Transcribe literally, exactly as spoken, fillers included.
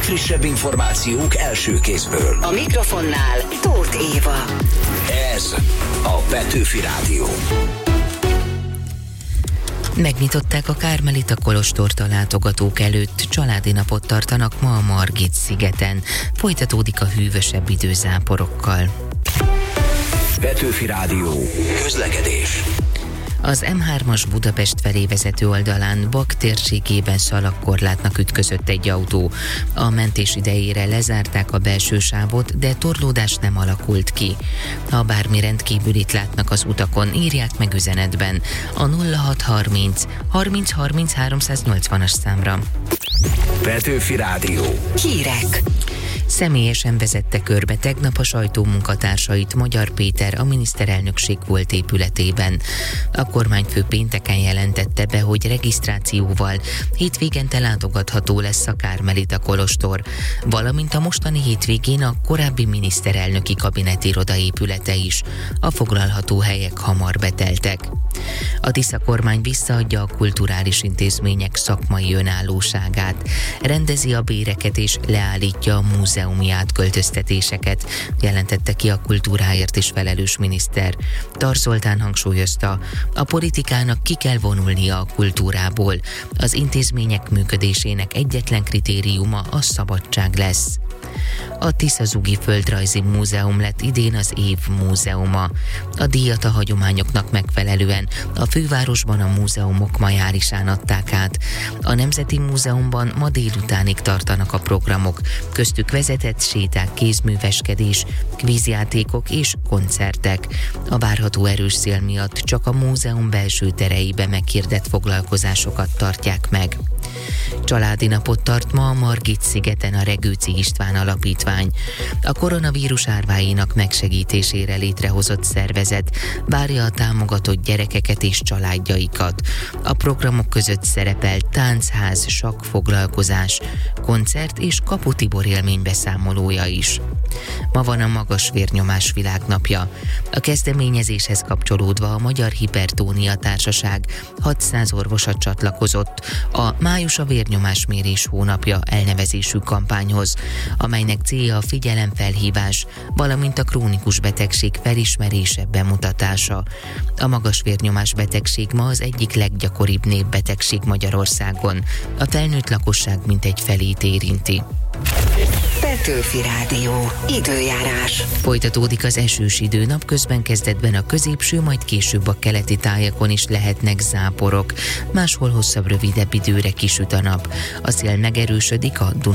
legfrissebb információk első kézből. A mikrofonnál Tóth Éva. Ez a Petőfi Rádió. Megnyitották a Kármelita kolostort a látogatók előtt, családi napot tartanak ma a Margit-szigeten. Folytatódik a hűvösebb idő záporokkal. Petőfi Rádió. Közlekedés. Az em hármas Budapest felé vezető oldalán Bak térségében szalagkorlátnak ütközött egy autó. A mentés idejére lezárták a belső sávot, de torlódás nem alakult ki. Ha bármi rendkívülit látnak az utakon, írják meg üzenetben a nulla hat harminc harminc harminc háromszáznyolcvanas számra. Petőfi Rádió. Hírek. Személyesen vezette körbe tegnap a sajtó munkatársait Magyar Péter a miniszterelnökség volt épületében. A kormányfő pénteken jelentette be, hogy regisztrációval hétvégente látogatható lesz a Kármelita kolostor, valamint a mostani hétvégén a korábbi miniszterelnöki kabinetiroda épülete is. A foglalható helyek hamar beteltek. A Tisza kormány visszaadja a kulturális intézmények szakmai önállóságát, rendezi a béreket és leállítja a múzeumi átköltöztetéseket, jelentette ki a kultúráért is felelős miniszter. Tar Zoltán hangsúlyozta, a politikának ki kell vonulnia a kultúrából. Az intézmények működésének egyetlen kritériuma a szabadság lesz. A Tisza-Zugi Földrajzi Múzeum lett idén az év múzeuma. A díjat a hagyományoknak megfelelően a fővárosban a múzeumok majárisán adták át. A Nemzeti Múzeumban ma délutánig tartanak a programok, köztük vezetett séták, kézműveskedés, kvízjátékok és koncertek. A várható erős szél miatt csak a múzeum belső tereibe meghirdett foglalkozásokat tartják meg. Családi napot tart ma a Margit-szigeten a Regőci István Alapítvány. A koronavírus árváinak megsegítésére létrehozott szervezet várja a támogatott gyerekeket és családjaikat. A programok között szerepel táncház, sakkfoglalkozás, koncert és Kapu Tibor élménybeszámolója is. Ma van a magas vérnyomás világnapja. A kezdeményezéshez kapcsolódva a Magyar Hipertónia Társaság hatszáz orvosa csatlakozott a Május a vérnyomásmérés hónapja elnevezésű kampányhoz, amelynek célja a figyelemfelhívás, valamint a krónikus betegség felismerése, bemutatása. A magas vérnyomás betegség ma az egyik leggyakoribb népbetegség Magyarországon. A felnőtt lakosság mintegy felét érinti. Petőfi Rádió. Időjárás. Folytatódik az esős idő, napközben kezdetben a középső, majd később a keleti tájakon is lehetnek záporok. Máshol hosszabb, rövidebb időre kisüt a nap. A szél megerősödik a Duna